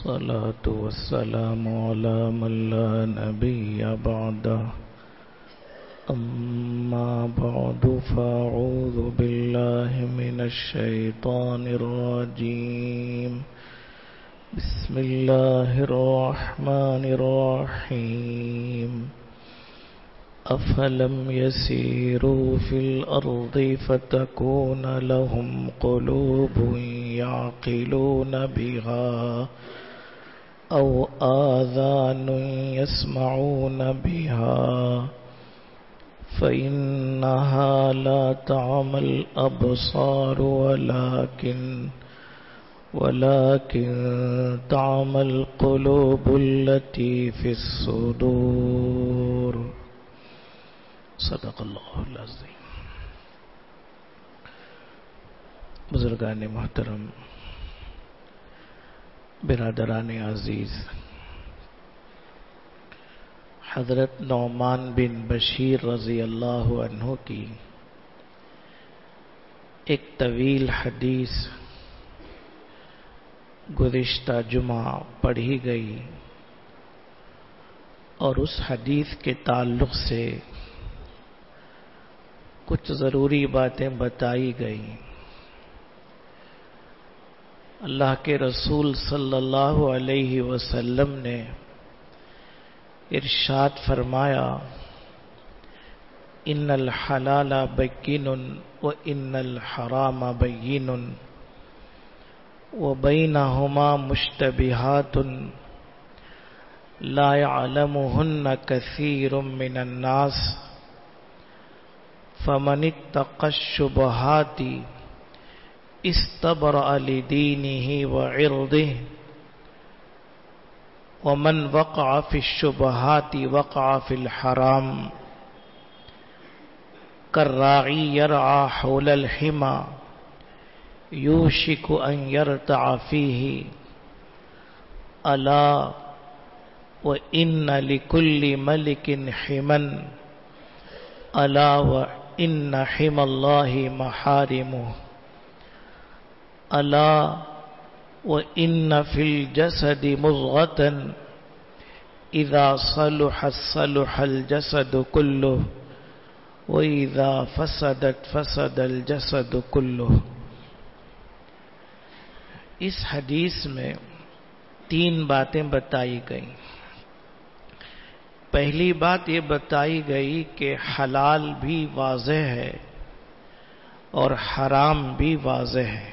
والصلاة والسلام على من لا نبي بعده أما بعد فأعوذ بالله من الشيطان الرجيم بسم الله الرحمن الرحيم أفلم يسيروا في الأرض فتكون لهم قلوب يعقلون بها أو آذان يسمعون بها فإنها لا تعمى الأبصار ولكن تعمى القلوب التي في الصدور صدق اللہ العظیم۔ بزرگان محترم، برادران عزیز، حضرت نعمان بن بشیر رضی اللہ عنہ کی ایک طویل حدیث گزشتہ جمعہ پڑھی گئی اور اس حدیث کے تعلق سے کچھ ضروری باتیں بتائی گئیں۔ اللہ کے رسول صلی اللہ علیہ وسلم نے ارشاد فرمایا، ان الحلال بین وان الحرام بین وبینہما مشتبہات لا يعلمهن كثير من الناس فمن اتقى الشبهات استبرأ لدينه وعرضه ومن وقع في الشبهات وقع في الحرام كالراعي يرعى حول الحمى يوشك أن يرتع فيه ألا وإن لكل ملك حما ألا وإن حمى الله محارمه ألا وإن في الجسد مضغة إذا صلحت صلح الجسد كله وإذا فسدت فسد الجسد كله۔ اس حدیث میں 3 باتیں بتائی گئیں۔ پہلی بات یہ بتائی گئی کہ حلال بھی واضح ہے اور حرام بھی واضح ہے۔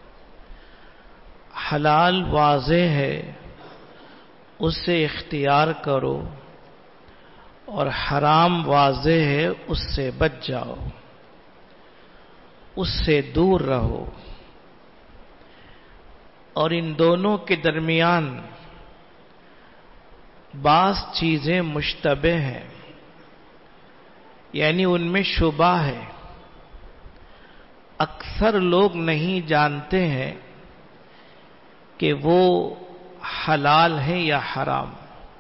حلال واضح ہے، اسے اختیار کرو، اور حرام واضح ہے، اس سے بچ جاؤ، اس سے دور رہو۔ اور ان دونوں کے درمیان بعض چیزیں مشتبہ ہیں، یعنی ان میں شبہ ہے۔ اکثر لوگ نہیں جانتے ہیں کہ وہ حلال ہے یا حرام۔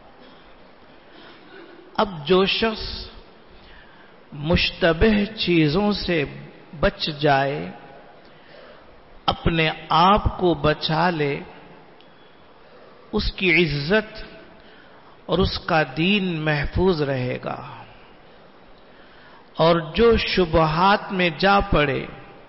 اب جو شخص مشتبہ چیزوں سے بچ جائے، اپنے آپ کو بچا لے، اس کی عزت اور اس کا دین محفوظ رہے گا۔ اور جو شبہات میں جا پڑے،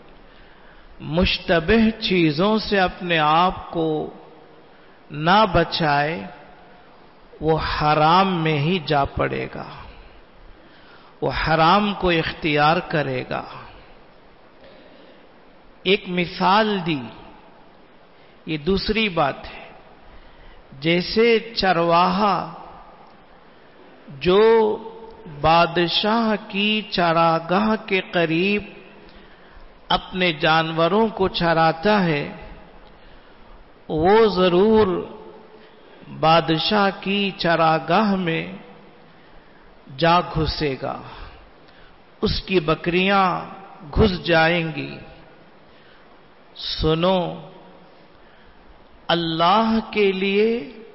مشتبہ چیزوں سے اپنے آپ کو نہ بچائے، وہ حرام میں ہی جا پڑے گا، وہ حرام کو اختیار کرے گا۔ ایک مثال دی، یہ دوسری بات ہے۔ جیسے چرواہا جو بادشاہ کی چراگاہ کے قریب اپنے جانوروں کو چراتا ہے، وہ ضرور بادشاہ کی چراگاہ میں جا گھسے گا، اس کی بکریاں گھس جائیں گی۔ سنو، اللہ کے لیے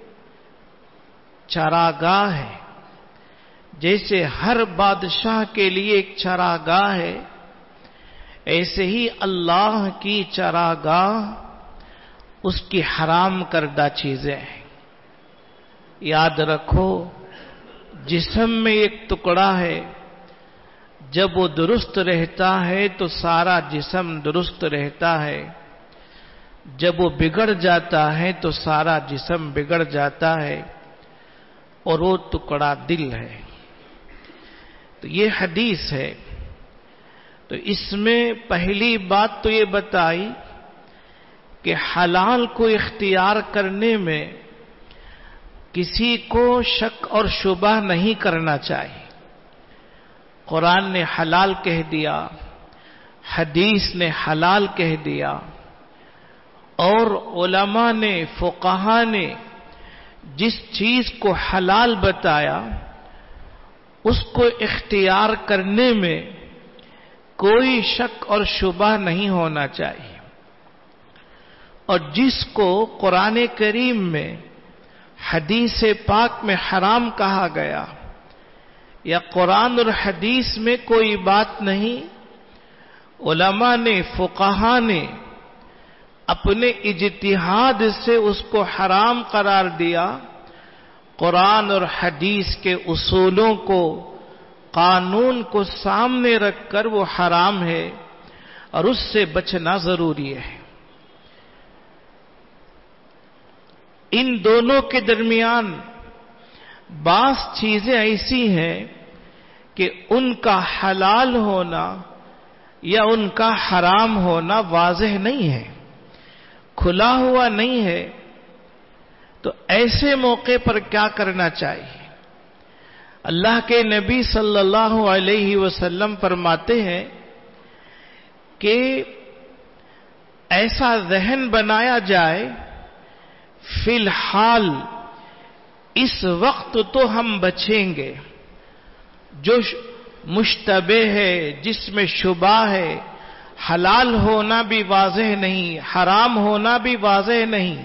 چراگاہ ہے، جیسے ہر بادشاہ کے لیے ایک چراگاہ ہے، ایسے ہی اللہ کی چراگاہ اس کی حرام کردہ چیزیں ہیں۔ یاد رکھو، جسم میں ایک ٹکڑا ہے، جب وہ درست رہتا ہے تو سارا جسم درست رہتا ہے، جب وہ بگڑ جاتا ہے تو سارا جسم بگڑ جاتا ہے، اور وہ ٹکڑا دل ہے۔ تو یہ حدیث ہے۔ تو اس میں پہلی بات تو یہ بتائی کہ حلال کو اختیار کرنے میں کسی کو شک اور شبہ نہیں کرنا چاہیے۔ قرآن نے حلال کہہ دیا، حدیث نے حلال کہہ دیا، اور علماء نے، فقہا نے جس چیز کو حلال بتایا اس کو اختیار کرنے میں کوئی شک اور شبہ نہیں ہونا چاہیے، اور جس کو قرآن کریم میں، حدیث پاک میں حرام کہا گیا یا قرآن اور حدیث میں کوئی بات نہیں، علماء نے، فقہا نے اپنے اجتہاد سے اس کو حرام قرار دیا، قرآن اور حدیث کے اصولوں کو، قانون کو سامنے رکھ کر وہ حرام ہے اور اس سے بچنا ضروری ہے۔ ان دونوں کے درمیان بعض چیزیں ایسی ہیں کہ ان کا حلال ہونا یا ان کا حرام ہونا واضح نہیں ہے، کھلا ہوا نہیں ہے۔ تو ایسے موقع پر کیا کرنا چاہیے؟ اللہ کے نبی صلی اللہ علیہ وسلم فرماتے ہیں کہ ایسا ذہن بنایا جائے، فی الحال اس وقت تو ہم بچیں گے، جو مشتبہ ہے، جس میں شبہ ہے، حلال ہونا بھی واضح نہیں، حرام ہونا بھی واضح نہیں،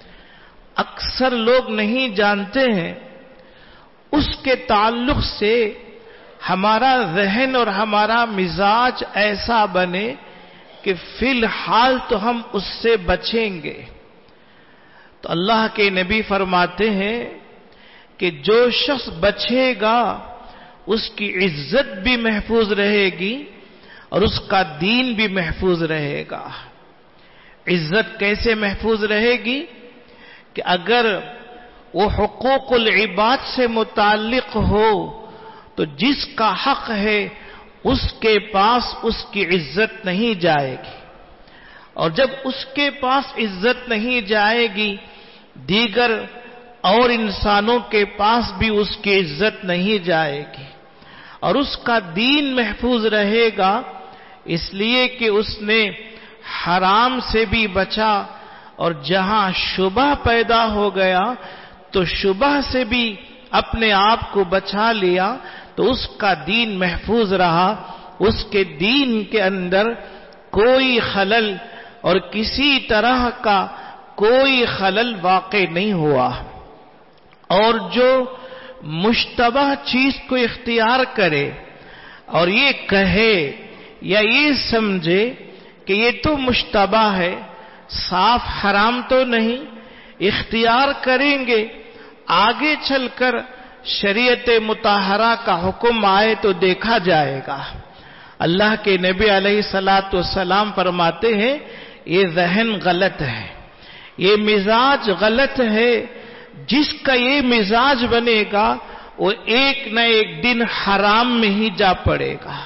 اکثر لوگ نہیں جانتے ہیں، اس کے تعلق سے ہمارا ذہن اور ہمارا مزاج ایسا بنے کہ فی الحال تو ہم اس سے بچیں گے۔ تو اللہ کے نبی فرماتے ہیں کہ جو شخص بچے گا اس کی عزت بھی محفوظ رہے گی اور اس کا دین بھی محفوظ رہے گا۔ عزت کیسے محفوظ رہے گی؟ کہ اگر وہ حقوق العباد سے متعلق ہو تو جس کا حق ہے اس کے پاس اس کی عزت نہیں جائے گی، اور جب اس کے پاس عزت نہیں جائے گی دیگر اور انسانوں کے پاس بھی اس کی عزت نہیں جائے گی، اور اس کا دین محفوظ رہے گا، اس لیے کہ اس نے حرام سے بھی بچا، اور جہاں شبہ پیدا ہو گیا تو شبہ سے بھی اپنے آپ کو بچا لیا، تو اس کا دین محفوظ رہا، اس کے دین کے اندر کوئی خلل اور کسی طرح کا کوئی خلل واقع نہیں ہوا۔ اور جو مشتبہ چیز کو اختیار کرے اور یہ کہے یا یہ سمجھے کہ یہ تو مشتبہ ہے، صاف حرام تو نہیں، اختیار کریں گے، آگے چل کر شریعت مطہرہ کا حکم آئے تو دیکھا جائے گا۔ اللہ کے نبی علیہ الصلوۃ والسلام فرماتے ہیں یہ ذہن غلط ہے، یہ مزاج غلط ہے، جس کا یہ مزاج بنے گا وہ ایک نہ ایک دن حرام میں ہی جا پڑے گا،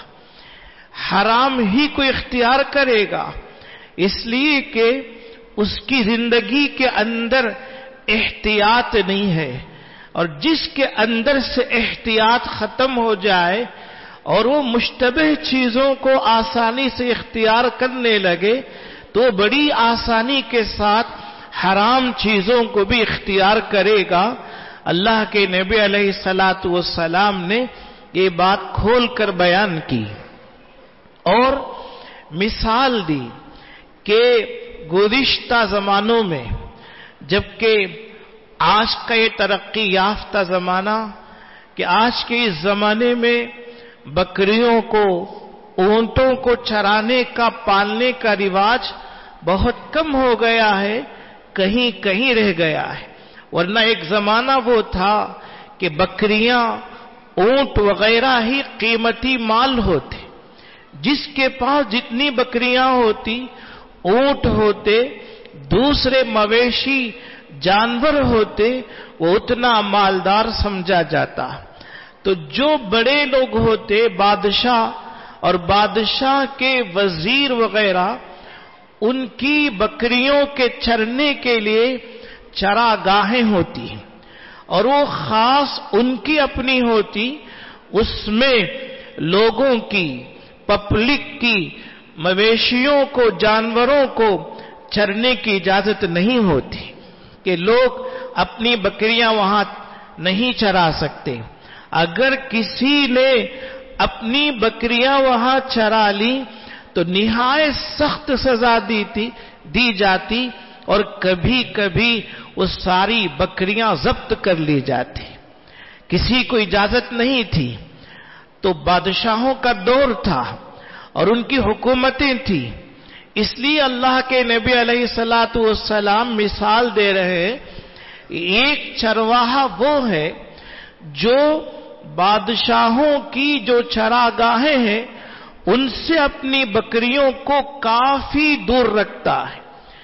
حرام ہی کو اختیار کرے گا، اس لیے کہ اس کی زندگی کے اندر احتیاط نہیں ہے، اور جس کے اندر سے احتیاط ختم ہو جائے اور وہ مشتبہ چیزوں کو آسانی سے اختیار کرنے لگے تو بڑی آسانی کے ساتھ حرام چیزوں کو بھی اختیار کرے گا۔ اللہ کے نبی علیہ الصلوۃ والسلام نے یہ بات کھول کر بیان کی اور مثال دی کہ گزشتہ زمانوں میں، جبکہ آج کا یہ ترقی یافتہ زمانہ، کہ آج کے اس زمانے میں بکریوں کو، اونٹوں کو چرانے کا، پالنے کا رواج بہت کم ہو گیا ہے، کہیں کہیں رہ گیا ہے. ورنہ ایک زمانہ وہ تھا کہ بکریاں، اونٹ وغیرہ ہی قیمتی مال ہوتے. جس کے پاس جتنی بکریاں ہوتی، اونٹ ہوتے، دوسرے مویشی جانور ہوتے، وہ اتنا مالدار سمجھا جاتا. تو جو بڑے لوگ ہوتے، بادشاہ اور بادشاہ کے وزیر وغیرہ، ان کی بکریوں کے چرنے کے لیے چراگاہیں ہوتی ہیں، اور وہ خاص ان کی اپنی ہوتی. اس میں لوگوں کی، پبلک کی، مویشیوں کو، جانوروں کو چرنے کی اجازت نہیں ہوتی کہ لوگ اپنی بکریاں وہاں نہیں چرا سکتے. اگر کسی نے اپنی بکریاں وہاں چرا لی تو نہایت سخت سزا دی جاتی، اور کبھی کبھی وہ ساری بکریاں ضبط کر لی جاتی. کسی کو اجازت نہیں تھی. تو بادشاہوں کا دور تھا اور ان کی حکومتیں تھی. اس لیے اللہ کے نبی علیہ الصلوۃ والسلام مثال دے رہے ہیں. ایک چرواہا وہ ہے جو بادشاہوں کی جو چراگاہیں ہیں ان سے اپنی بکریوں کو کافی دور رکھتا ہے.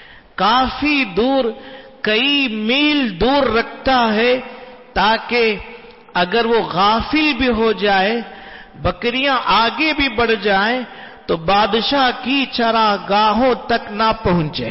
کافی دور، کئی میل دور رکھتا ہے، تاکہ اگر وہ غافل بھی ہو جائے، بکریاں آگے بھی بڑھ جائیں تو بادشاہ کی چراگاہوں تک نہ پہنچے.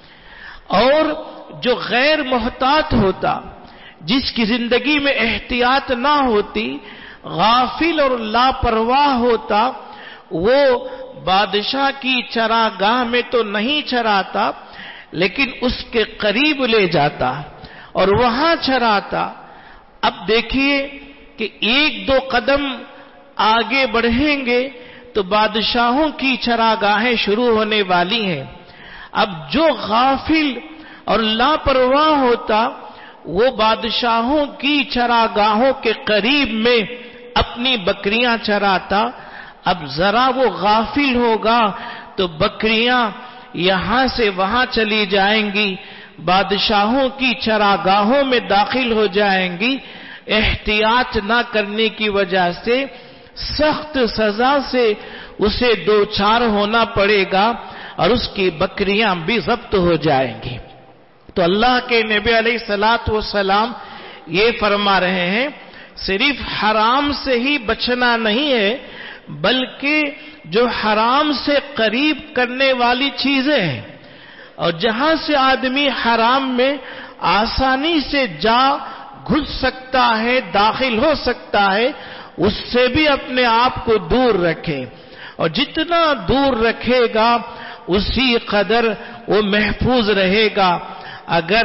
اور جو غیر محتاط ہوتا، جس کی زندگی میں احتیاط نہ ہوتی، غافل اور لاپرواہ ہوتا، وہ بادشاہ کی چراگاہ میں تو نہیں چراتا، لیکن اس کے قریب لے جاتا اور وہاں چراتا. اب دیکھیے کہ ایک دو قدم آگے بڑھیں گے تو بادشاہوں کی چراگاہیں شروع ہونے والی ہیں. اب جو غافل اور لاپرواہ ہوتا وہ بادشاہوں کی چراگاہوں کے قریب میں اپنی بکریاں چراتا. اب ذرا وہ غافل ہوگا تو بکریاں یہاں سے وہاں چلی جائیں گی، بادشاہوں کی چراگاہوں میں داخل ہو جائیں گی. احتیاط نہ کرنے کی وجہ سے سخت سزا سے اسے دوچار ہونا پڑے گا اور اس کی بکریاں بھی ضبط ہو جائیں گی. تو اللہ کے نبی علیہ الصلوۃ والسلام یہ فرما رہے ہیں صرف حرام سے ہی بچنا نہیں ہے، بلکہ جو حرام سے قریب کرنے والی چیزیں ہیں اور جہاں سے آدمی حرام میں آسانی سے جا گھس سکتا ہے، داخل ہو سکتا ہے، اس سے بھی اپنے آپ کو دور رکھے. اور جتنا دور رکھے گا اسی قدر وہ محفوظ رہے گا. اگر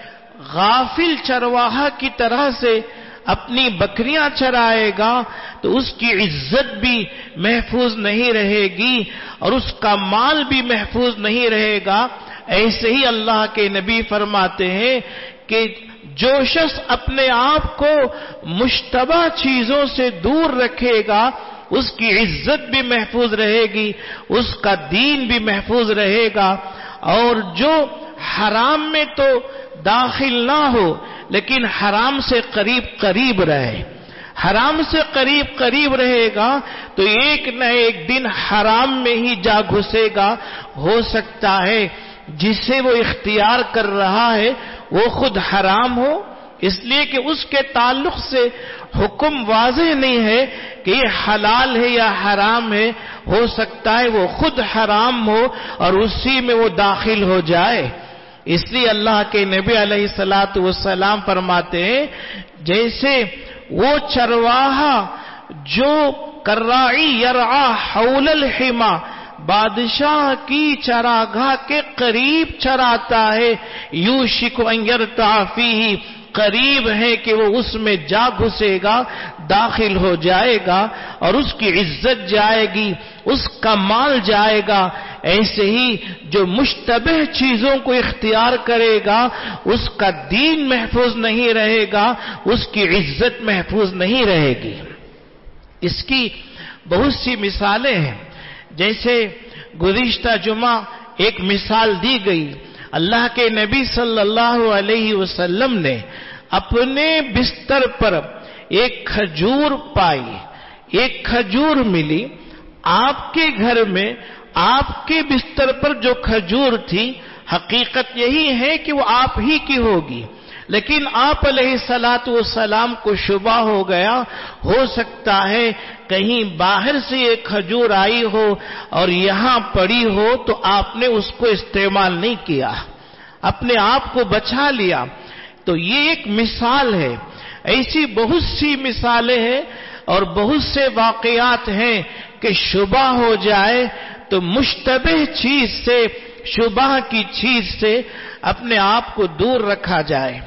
غافل چرواہا کی طرح سے اپنی بکریاں چرائے گا تو اس کی عزت بھی محفوظ نہیں رہے گی اور اس کا مال بھی محفوظ نہیں رہے گا. ایسے ہی اللہ کے نبی فرماتے ہیں کہ جو شخص اپنے آپ کو مشتبہ چیزوں سے دور رکھے گا اس کی عزت بھی محفوظ رہے گی، اس کا دین بھی محفوظ رہے گا. اور جو حرام میں تو داخل نہ ہو لیکن حرام سے قریب قریب رہے، حرام سے قریب قریب رہے گا تو ایک نہ ایک دن حرام میں ہی جا گھسے گا. ہو سکتا ہے جسے وہ اختیار کر رہا ہے وہ خود حرام ہو، اس لیے کہ اس کے تعلق سے حکم واضح نہیں ہے کہ یہ حلال ہے یا حرام ہے. ہو سکتا ہے وہ خود حرام ہو اور اسی میں وہ داخل ہو جائے. اس لیے اللہ کے نبی علیہ الصلوۃ والسلام فرماتے ہیں جیسے وہ چرواہا جو کراعی یرعا حول الحما، بادشاہ کی چراگاہ کے قریب چراتا ہے، یوشک ان یرتع فیہ، قریب ہے کہ وہ اس میں جا گھسے گا، داخل ہو جائے گا اور اس کی عزت جائے گی، اس کا مال جائے گا. ایسے ہی جو مشتبہ چیزوں کو اختیار کرے گا اس کا دین محفوظ نہیں رہے گا، اس کی عزت محفوظ نہیں رہے گی. اس کی بہت سی مثالیں ہیں. جیسے گزشتہ جمعہ ایک مثال دی گئی، اللہ کے نبی صلی اللہ علیہ وسلم نے اپنے بستر پر ایک کھجور پائی، ایک کھجور ملی آپ کے گھر میں، آپ کے بستر پر جو کھجور تھی، حقیقت یہی ہے کہ وہ آپ ہی کی ہوگی، لیکن آپ علیہ الصلوۃ والسلام کو شبہ ہو گیا، ہو سکتا ہے کہیں باہر سے ایک کھجور آئی ہو اور یہاں پڑی ہو، تو آپ نے اس کو استعمال نہیں کیا، اپنے آپ کو بچا لیا۔ تو یہ ایک مثال ہے، ایسی بہت سی مثالیں ہیں اور بہت سے واقعات ہیں کہ شبہ ہو جائے تو مشتبہ چیز سے، شبہ کی چیز سے اپنے آپ کو دور رکھا جائے۔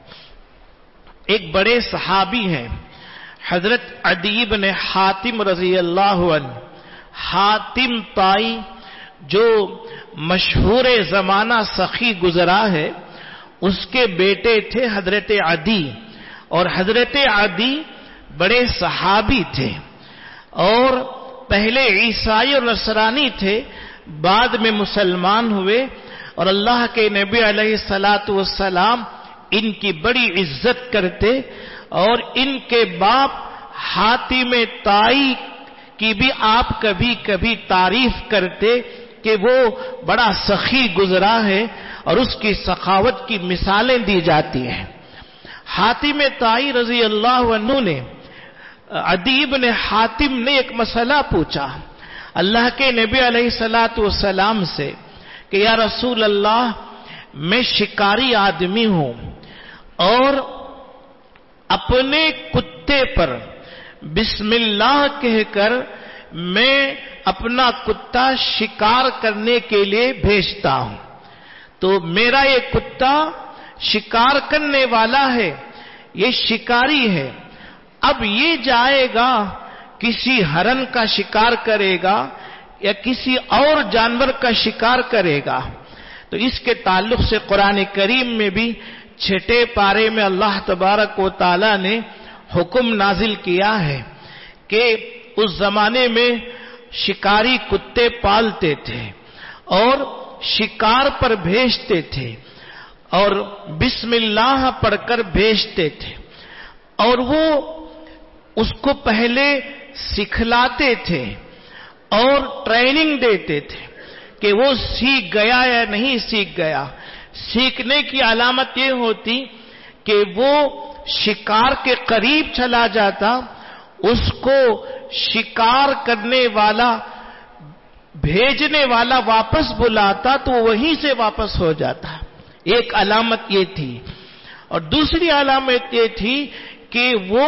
ایک بڑے صحابی ہیں حضرت عدی بن حاتم رضی اللہ عنہ، حاتم طائی جو مشہور زمانہ سخی گزرا ہے، اس کے بیٹے تھے حضرت عدی، اور حضرت عدی بڑے صحابی تھے اور پہلے عیسائی اور نصرانی تھے، بعد میں مسلمان ہوئے، اور اللہ کے نبی علیہ الصلوۃ والسلام ان کی بڑی عزت کرتے، اور ان کے باپ حاتم طائی کی بھی آپ کبھی کبھی تعریف کرتے کہ وہ بڑا سخی گزرا ہے اور اس کی سخاوت کی مثالیں دی جاتی ہیں۔ حاتم طائی رضی اللہ عنہ نے عدی بن حاتم نے ایک مسئلہ پوچھا اللہ کے نبی علیہ الصلوۃ والسلام سے کہ یا رسول اللہ، میں شکاری آدمی ہوں اور اپنے کتے پر بسم اللہ کہہ کر میں اپنا کتا شکار کرنے کے لیے بھیجتا ہوں، تو میرا یہ کتا شکار کرنے والا ہے، یہ شکاری ہے، اب یہ جائے گا کسی ہرن کا شکار کرے گا یا کسی اور جانور کا شکار کرے گا۔ تو اس کے تعلق سے قرآن کریم میں بھی 6 پارے میں اللہ تبارک و تعالی نے حکم نازل کیا ہے کہ اس زمانے میں شکاری کتے پالتے تھے اور شکار پر بھیجتے تھے اور بسم اللہ پڑھ کر بھیجتے تھے، اور وہ اس کو پہلے سکھلاتے تھے اور ٹریننگ دیتے تھے کہ وہ سیکھ گیا یا نہیں سیکھ گیا۔ سیکھنے کی علامت یہ ہوتی کہ وہ شکار کے قریب چلا جاتا، اس کو شکار کرنے والا بھیجنے والا واپس بلاتا تو وہیں سے واپس ہو جاتا۔ ایک علامت یہ تھی، اور دوسری علامت یہ تھی کہ وہ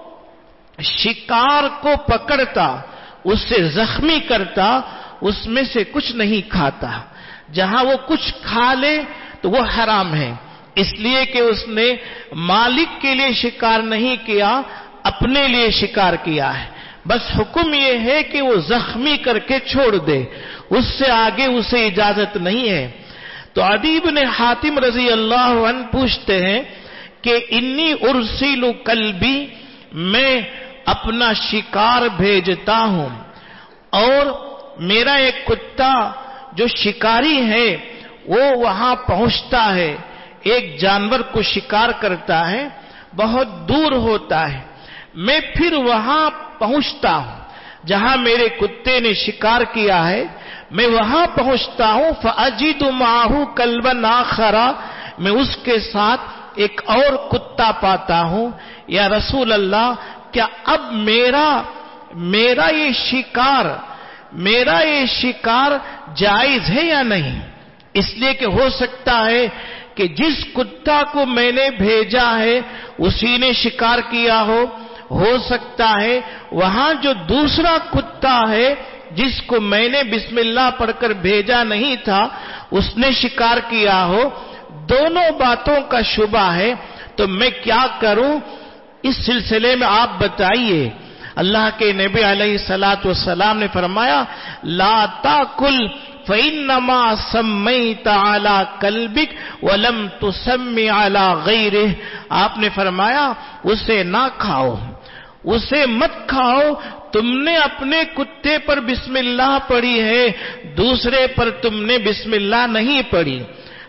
شکار کو پکڑتا، اسے زخمی کرتا، اس میں سے کچھ نہیں کھاتا، جہاں وہ کچھ کھا لے تو وہ حرام ہے، اس لیے کہ اس نے مالک کے لیے شکار نہیں کیا، اپنے لیے شکار کیا ہے۔ بس حکم یہ ہے کہ وہ زخمی کر کے چھوڑ دے، اس سے آگے اسے اجازت نہیں ہے۔ تو عدی بن حاتم رضی اللہ عنہ پوچھتے ہیں کہ انی ارسل کلبی، میں اپنا شکار بھیجتا ہوں اور میرا ایک کتا جو شکاری ہے وہ وہاں پہنچتا ہے، ایک جانور کو شکار کرتا ہے، بہت دور ہوتا ہے، میں پھر وہاں پہنچتا ہوں جہاں میرے کتے نے شکار کیا ہے، میں وہاں پہنچتا ہوں فَأَجِدُ مَعَهُ كَلْبًا آخَرَ، میں اس کے ساتھ ایک اور کتا پاتا ہوں۔ یا رسول اللہ، کیا اب میرا یہ شکار جائز ہے یا نہیں؟ اس لیے کہ ہو سکتا ہے کہ جس کتا کو میں نے بھیجا ہے اسی نے شکار کیا ہو سکتا ہے وہاں جو دوسرا کتا ہے جس کو میں نے بسم اللہ پڑھ کر بھیجا نہیں تھا اس نے شکار کیا ہو، دونوں باتوں کا شبہ ہے، تو میں کیا کروں؟ اس سلسلے میں آپ بتائیے۔ اللہ کے نبی علیہ الصلوۃ والسلام نے فرمایا لا تاکل فإنما سمیت علی کلبک ولم تسمی علی غیرہ، آپ نے فرمایا اسے نہ کھاؤ، اسے مت کھاؤ، تم نے اپنے کتے پر بسم اللہ پڑھی ہے، دوسرے پر تم نے بسم اللہ نہیں پڑھی۔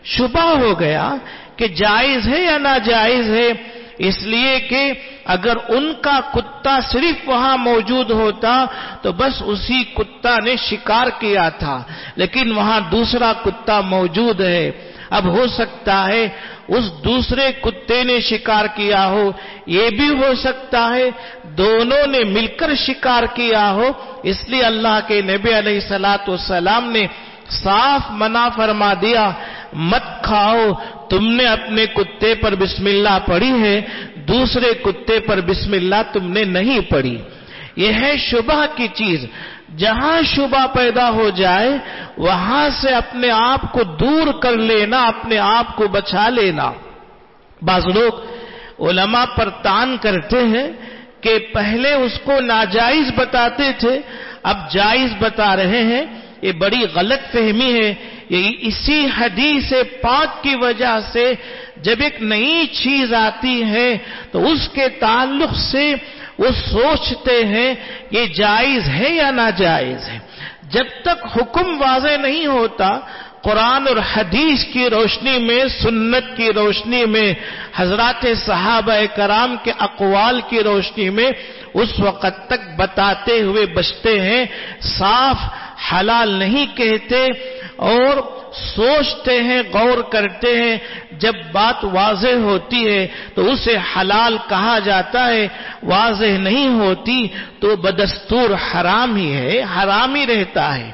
شبہ ہو گیا کہ جائز ہے یا ناجائز ہے، اس لیے کہ اگر ان کا کتا صرف وہاں موجود ہوتا تو بس اسی کتا نے شکار کیا تھا، لیکن وہاں دوسرا کتا موجود ہے۔ اب ہو سکتا ہے اس دوسرے کتے نے شکار کیا ہو، یہ بھی ہو سکتا ہے دونوں نے مل کر شکار کیا ہو، اس لیے اللہ کے نبی علیہ الصلوۃ والسلام نے صاف منع فرما دیا، مت کھاؤ، تم نے اپنے کتے پر بسم اللہ پڑھی ہے، دوسرے کتے پر بسم اللہ تم نے نہیں پڑھی۔ یہ ہے شبہ کی چیز، جہاں شبہ پیدا ہو جائے وہاں سے اپنے آپ کو دور کر لینا، اپنے آپ کو بچا لینا۔ بعض لوگ علماء پر طعن کرتے ہیں کہ پہلے اس کو ناجائز بتاتے تھے، اب جائز بتا رہے ہیں، یہ بڑی غلط فہمی ہے۔ یہ اسی حدیث پاک کی وجہ سے جب ایک نئی چیز آتی ہے تو اس کے تعلق سے وہ سوچتے ہیں یہ جائز ہے یا ناجائز ہے۔ جب تک حکم واضح نہیں ہوتا، قرآن اور حدیث کی روشنی میں، سنت کی روشنی میں، حضرات صحابہ کرام کے اقوال کی روشنی میں، اس وقت تک بتاتے ہوئے بچتے ہیں، صاف حلال نہیں کہتے اور سوچتے ہیں، غور کرتے ہیں۔ جب بات واضح ہوتی ہے تو اسے حلال کہا جاتا ہے، واضح نہیں ہوتی تو بدستور حرام ہی ہے، حرام ہی رہتا ہے۔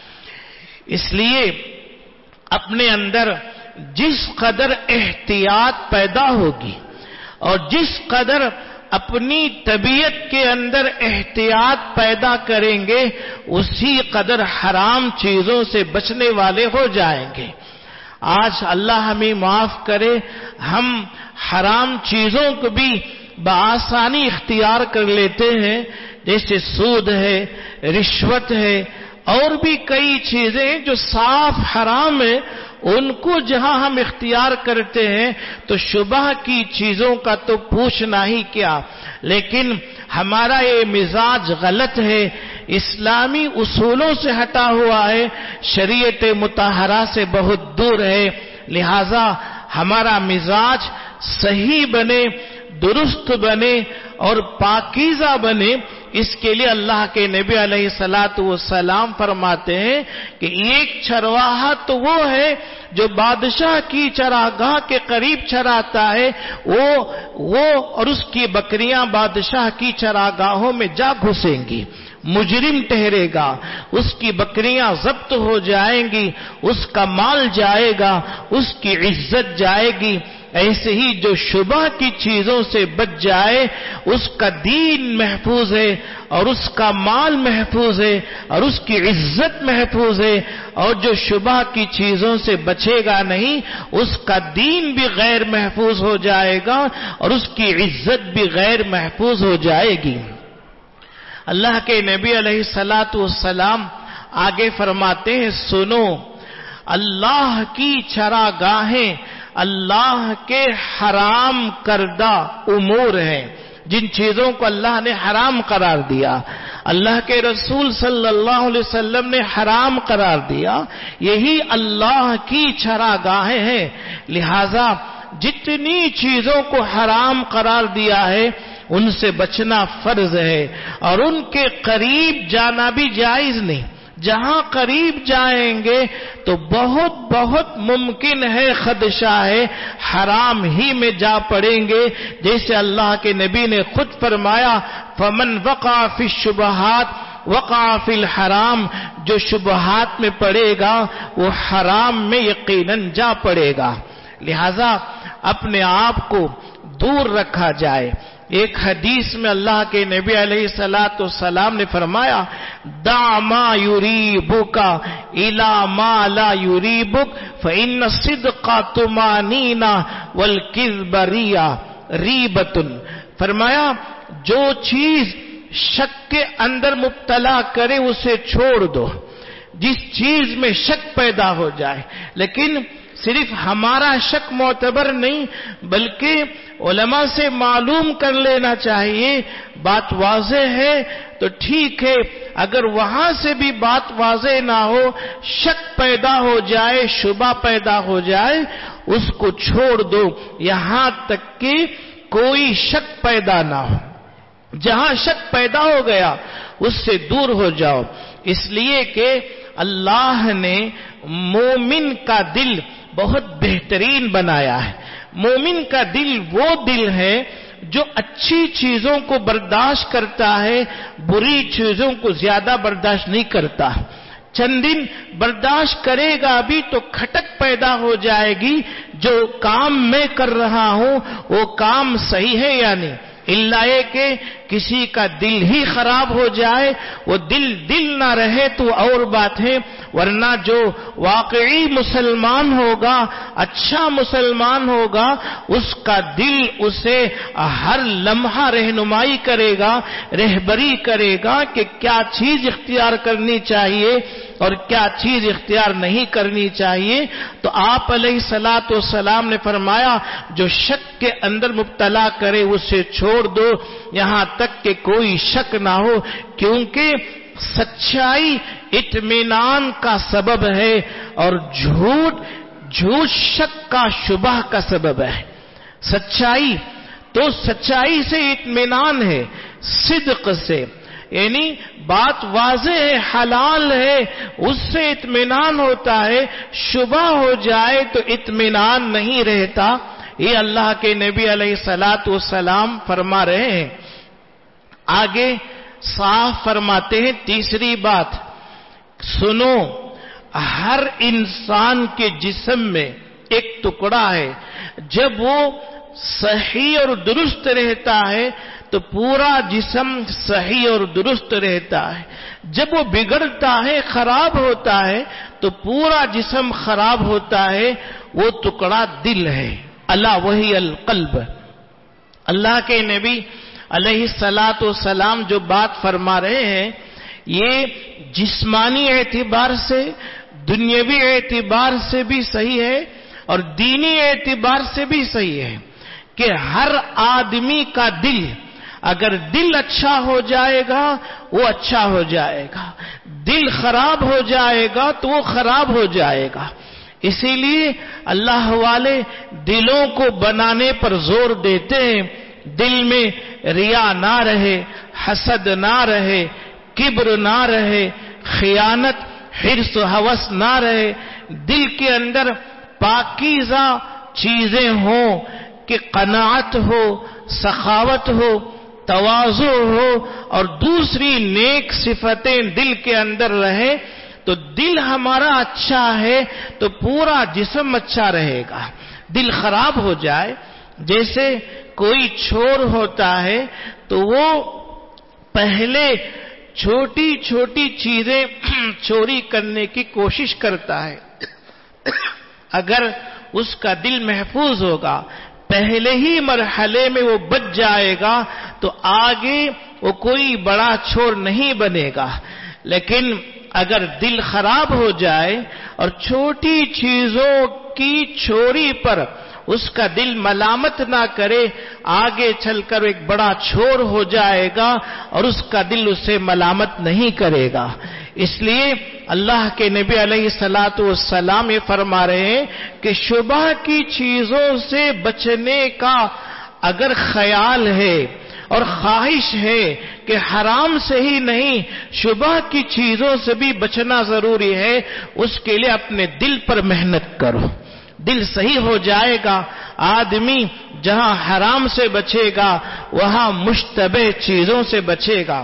اس لیے اپنے اندر جس قدر احتیاط پیدا ہوگی اور جس قدر اپنی طبیعت کے اندر احتیاط پیدا کریں گے، اسی قدر حرام چیزوں سے بچنے والے ہو جائیں گے۔ آج اللہ ہمیں معاف کرے، ہم حرام چیزوں کو بھی بآسانی اختیار کر لیتے ہیں، جیسے سود ہے، رشوت ہے، اور بھی کئی چیزیں جو صاف حرام ہیں، ان کو جہاں ہم اختیار کرتے ہیں تو شبہ کی چیزوں کا تو پوچھنا ہی کیا۔ لیکن ہمارا یہ مزاج غلط ہے، اسلامی اصولوں سے ہٹا ہوا ہے، شریعت مطہرہ سے بہت دور ہے، لہذا ہمارا مزاج صحیح بنے، درست بنے اور پاکیزہ بنے۔ اس کے لیے اللہ کے نبی علیہ الصلوۃ والسلام فرماتے ہیں کہ ایک چرواہا تو وہ ہے جو بادشاہ کی چراگاہ کے قریب چراتا ہے، وہ اور اس کی بکریاں بادشاہ کی چراگاہوں میں جا گھسیں گی، مجرم ٹھہرے گا، اس کی بکریاں ضبط ہو جائیں گی، اس کا مال جائے گا، اس کی عزت جائے گی۔ ایسے ہی جو شبہ کی چیزوں سے بچ جائے، اس کا دین محفوظ ہے اور اس کا مال محفوظ ہے اور اس کی عزت محفوظ ہے، اور جو شبہ کی چیزوں سے بچے گا نہیں، اس کا دین بھی غیر محفوظ ہو جائے گا اور اس کی عزت بھی غیر محفوظ ہو جائے گی۔ اللہ کے نبی علیہ الصلوۃ والسلام آگے فرماتے ہیں، سنو، اللہ کی چراگاہیں اللہ کے حرام کردہ امور ہیں، جن چیزوں کو اللہ نے حرام قرار دیا، اللہ کے رسول صلی اللہ علیہ وسلم نے حرام قرار دیا، یہی اللہ کی چراگاہیں ہیں۔ لہذا جتنی چیزوں کو حرام قرار دیا ہے ان سے بچنا فرض ہے، اور ان کے قریب جانا بھی جائز نہیں۔ جہاں قریب جائیں گے تو بہت ممکن ہے، خدشہ ہے حرام ہی میں جا پڑیں گے، جیسے اللہ کے نبی نے خود فرمایا، فمن وقع فی الشبہات وقع فی الحرام، جو شبہات میں پڑے گا وہ حرام میں یقیناً جا پڑے گا۔ لہذا اپنے آپ کو دور رکھا جائے۔ ایک حدیث میں اللہ کے نبی علیہ الصلوۃ والسلام نے فرمایا، دع ما یریبک الی ما لا یریبک فإن الصدق طمأنینہ والکذب ریبۃ۔ فرمایا جو چیز شک کے اندر مبتلا کرے اسے چھوڑ دو، جس چیز میں شک پیدا ہو جائے، لیکن صرف ہمارا شک معتبر نہیں بلکہ علماء سے معلوم کر لینا چاہیے، بات واضح ہے تو ٹھیک ہے، اگر وہاں سے بھی بات واضح نہ ہو، شک پیدا ہو جائے، شبہ پیدا ہو جائے، اس کو چھوڑ دو یہاں تک کہ کوئی شک پیدا نہ ہو۔ جہاں شک پیدا ہو گیا اس سے دور ہو جاؤ، اس لیے کہ اللہ نے مومن کا دل بہت بہترین بنایا ہے۔ مومن کا دل وہ دل ہے جو اچھی چیزوں کو برداشت کرتا ہے، بری چیزوں کو زیادہ برداشت نہیں کرتا۔ چند دن برداشت کرے گا بھی تو کھٹک پیدا ہو جائے گی، جو کام میں کر رہا ہوں وہ کام صحیح ہے یا نہیں، اللہ یہ کہ کسی کا دل ہی خراب ہو جائے، وہ دل نہ رہے تو اور بات ہے، ورنہ جو واقعی مسلمان ہوگا، اچھا مسلمان ہوگا، اس کا دل اسے ہر لمحہ رہنمائی کرے گا، رہبری کرے گا کہ کیا چیز اختیار کرنی چاہیے اور کیا چیز اختیار نہیں کرنی چاہیے۔ تو آپ علیہ الصلوۃ والسلام نے فرمایا جو شک کے اندر مبتلا کرے اسے چھوڑ دو یہاں تک کہ کوئی شک نہ ہو، کیونکہ سچائی اطمینان کا سبب ہے اور جھوٹ شک کا شبہ کا سبب ہے۔ سچائی تو سچائی سے اطمینان ہے، صدق سے، یعنی بات واضح ہے، حلال ہے، اس سے اطمینان ہوتا ہے۔ شبہ ہو جائے تو اطمینان نہیں رہتا۔ یہ اللہ کے نبی علیہ الصلوۃ والسلام فرما رہے ہیں۔ آگے صاف فرماتے ہیں تیسری بات، سنو، ہر انسان کے جسم میں ایک ٹکڑا ہے، جب وہ صحیح اور درست رہتا ہے تو پورا جسم صحیح اور درست رہتا ہے، جب وہ بگڑتا ہے، خراب ہوتا ہے تو پورا جسم خراب ہوتا ہے، وہ ٹکڑا دل ہے۔ اللہ وہی القلب۔ اللہ کے نبی علیہ الصلوۃ والسلام جو بات فرما رہے ہیں یہ جسمانی اعتبار سے، دنیاوی اعتبار سے بھی صحیح ہے اور دینی اعتبار سے بھی صحیح ہے کہ ہر آدمی کا دل، اگر دل اچھا ہو جائے گا وہ اچھا ہو جائے گا، دل خراب ہو جائے گا تو وہ خراب ہو جائے گا۔ اسی لیے اللہ والے دلوں کو بنانے پر زور دیتے ہیں، دل میں ریا نہ رہے، حسد نہ رہے، کبر نہ رہے، خیانت، حرص و ہوس نہ رہے، دل کے اندر پاکیزہ چیزیں ہوں کہ قناعت ہو، سخاوت ہو، تواضع ہو اور دوسری نیک صفتیں دل کے اندر رہے، تو دل ہمارا اچھا ہے تو پورا جسم اچھا رہے گا۔ دل خراب ہو جائے، جیسے کوئی چور ہوتا ہے تو وہ پہلے چھوٹی چھوٹی چیزیں چوری کرنے کی کوشش کرتا ہے، اگر اس کا دل محفوظ ہوگا، پہلے ہی مرحلے میں وہ بچ جائے گا تو آگے وہ کوئی بڑا چور نہیں بنے گا۔ لیکن اگر دل خراب ہو جائے اور چھوٹی چیزوں کی چوری پر اس کا دل ملامت نہ کرے، آگے چل کر ایک بڑا چور ہو جائے گا اور اس کا دل اسے ملامت نہیں کرے گا۔ اس لیے اللہ کے نبی علیہ الصلوۃ والسلام یہ فرما رہے ہیں کہ شبہ کی چیزوں سے بچنے کا اگر خیال ہے اور خواہش ہے کہ حرام سے ہی نہیں شبہ کی چیزوں سے بھی بچنا ضروری ہے، اس کے لیے اپنے دل پر محنت کرو۔ دل صحیح ہو جائے گا، آدمی جہاں حرام سے بچے گا وہاں مشتبہ چیزوں سے بچے گا۔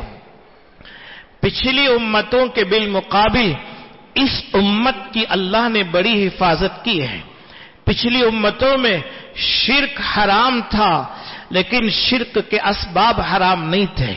پچھلی امتوں کے بالمقابل اس امت کی اللہ نے بڑی حفاظت کی ہے۔ پچھلی امتوں میں شرک حرام تھا لیکن شرک کے اسباب حرام نہیں تھے۔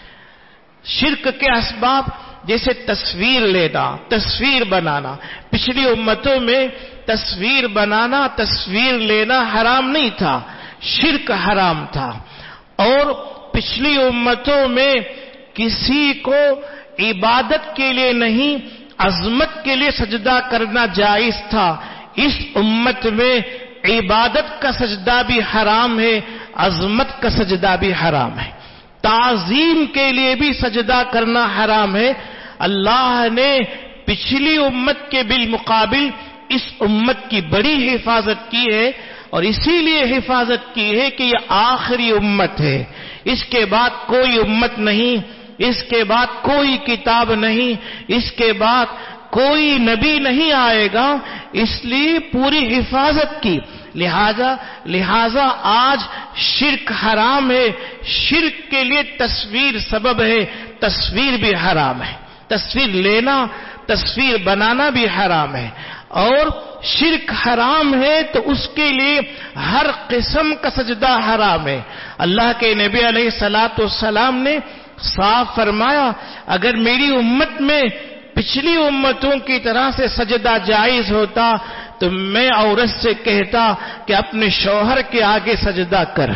شرک کے اسباب جیسے تصویر لینا، تصویر بنانا، پچھلی امتوں میں تصویر بنانا، تصویر لینا حرام نہیں تھا، شرک حرام تھا۔ اور پچھلی امتوں میں کسی کو عبادت کے لیے نہیں، عظمت کے لیے سجدہ کرنا جائز تھا۔ اس امت میں عبادت کا سجدہ بھی حرام ہے، عظمت کا سجدہ بھی حرام ہے۔ تعظیم کے لیے بھی سجدہ کرنا حرام ہے. اللہ نے پچھلی امت کے بالمقابل اس امت کی بڑی حفاظت کی ہے، اور اسی لیے حفاظت کی ہے کہ یہ آخری امت ہے. اس کے بعد کوئی امت نہیں، اس کے بعد کوئی کتاب نہیں، اس کے بعد کوئی نبی نہیں آئے گا، اس لیے پوری حفاظت کی. لہذا آج شرک حرام ہے. شرک کے لیے تصویر سبب ہے، تصویر بھی حرام ہے. تصویر لینا، تصویر بنانا بھی حرام ہے. اور شرک حرام ہے تو اس کے لیے ہر قسم کا سجدہ حرام ہے. اللہ کے نبی علیہ الصلوۃ والسلام نے صاف فرمایا، اگر میری امت میں پچھلی امتوں کی طرح سے سجدہ جائز ہوتا تو میں عورت سے کہتا کہ اپنے شوہر کے آگے سجدہ کر،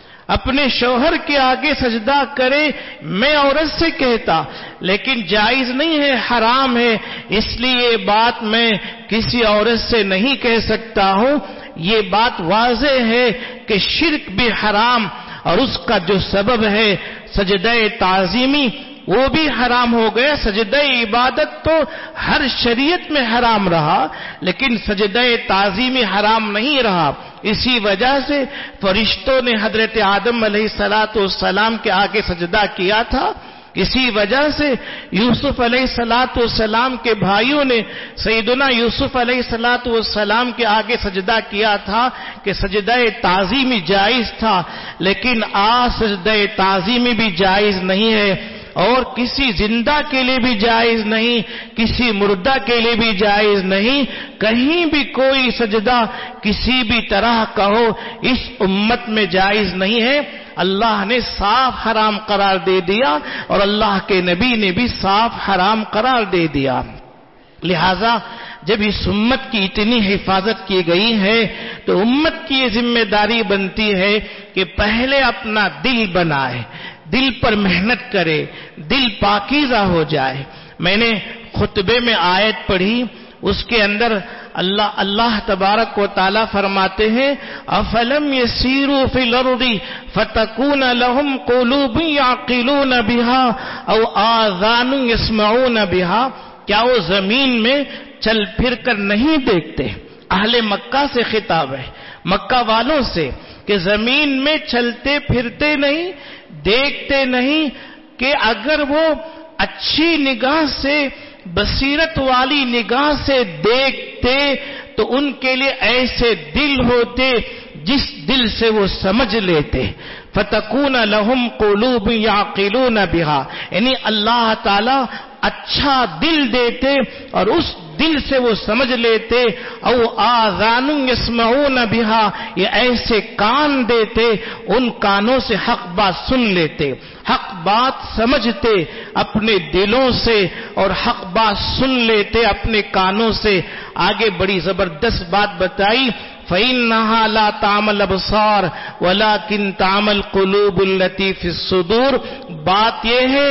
اپنے شوہر کے آگے سجدہ کرے، میں عورت سے کہتا. لیکن جائز نہیں ہے، حرام ہے، اس لیے یہ بات میں کسی عورت سے نہیں کہہ سکتا ہوں. یہ بات واضح ہے کہ شرک بھی حرام، اور اس کا جو سبب ہے سجدہ تعظیمی وہ بھی حرام ہو گیا. سجدہ عبادت تو ہر شریعت میں حرام رہا، لیکن سجدہ تعظیمی حرام نہیں رہا. اسی وجہ سے فرشتوں نے حضرت آدم علیہ السلام کے آگے سجدہ کیا تھا. اسی وجہ سے یوسف علیہ السلام کے بھائیوں نے سیدنا یوسف علیہ السلام کے آگے سجدہ کیا تھا کہ سجدہ تعظیمی جائز تھا. لیکن آج سجدہ تعظیمی بھی جائز نہیں ہے، اور کسی زندہ کے لیے بھی جائز نہیں، کسی مردہ کے لیے بھی جائز نہیں. کہیں بھی کوئی سجدہ کسی بھی طرح کا ہو اس امت میں جائز نہیں ہے. اللہ نے صاف حرام قرار دے دیا، اور اللہ کے نبی نے بھی صاف حرام قرار دے دیا. لہذا جب اس امت کی اتنی حفاظت کی گئی ہے تو امت کی یہ ذمہ داری بنتی ہے کہ پہلے اپنا دل بنائے، دل پر محنت کرے، دل پاکیزہ ہو جائے. میں نے خطبے میں آیت پڑھی، اس کے اندر اللہ تبارک و تعالی فرماتے ہیں افلم یسیروا فی الارض فتکون لهم قلوب یعقلون بها او آذان یسمعون بها. کیا وہ زمین میں چل پھر کر نہیں دیکھتے؟ اہل مکہ سے خطاب ہے، مکہ والوں سے، کہ زمین میں چلتے پھرتے نہیں، دیکھتے نہیں، کہ اگر وہ اچھی نگاہ سے، بصیرت والی نگاہ سے دیکھتے تو ان کے لیے ایسے دل ہوتے جس دل سے وہ سمجھ لیتے. فتکون لہم قلوب یعقلون بہا، یعنی اللہ تعالی اچھا دل دیتے اور اس دل سے وہ سمجھ لیتے. او آذان یسمعون بہا، یہ ایسے کان دیتے، ان کانوں سے حق بات سن لیتے، حق بات سمجھتے اپنے دلوں سے اور حق بات سن لیتے اپنے کانوں سے. آگے بڑی زبردست بات بتائی، فَإِنَّهَا لَا تَعْمَى الْأَبْصَارُ وَلَكِنْ تَعْمَى الْقُلُوبُ الَّتِي فِي الصُّدُورِ. بات یہ ہے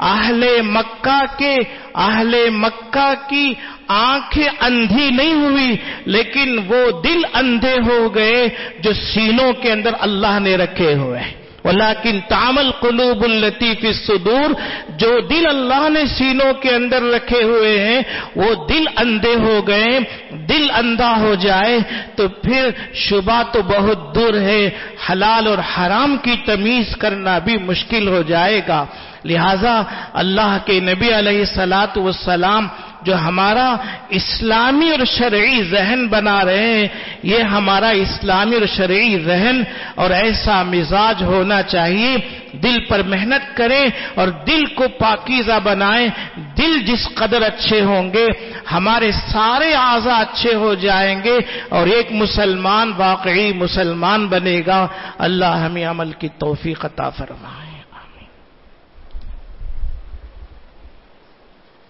اہل مکہ کی آنکھیں اندھی نہیں ہوئی، لیکن وہ دل اندھے ہو گئے جو سینوں کے اندر اللہ نے رکھے ہوئے. وَلَكِنْ تَعْمَى الْقُلُوبُ الَّتِي فِي الصُّدُورِ، جو دل اللہ نے سینوں کے اندر رکھے ہوئے ہیں وہ دل اندھے ہو گئے. دل اندھا ہو جائے تو پھر شبہ تو بہت دور ہے، حلال اور حرام کی تمیز کرنا بھی مشکل ہو جائے گا. لہذا اللہ کے نبی علیہ الصلوۃ والسلام جو ہمارا اسلامی اور شرعی ذہن بنا رہے ہیں، یہ ہمارا اسلامی اور شرعی ذہن اور ایسا مزاج ہونا چاہیے. دل پر محنت کریں اور دل کو پاکیزہ بنائیں. دل جس قدر اچھے ہوں گے ہمارے سارے اعضاء اچھے ہو جائیں گے اور ایک مسلمان واقعی مسلمان بنے گا. اللہ ہمیں عمل کی توفیق عطا فرمائے.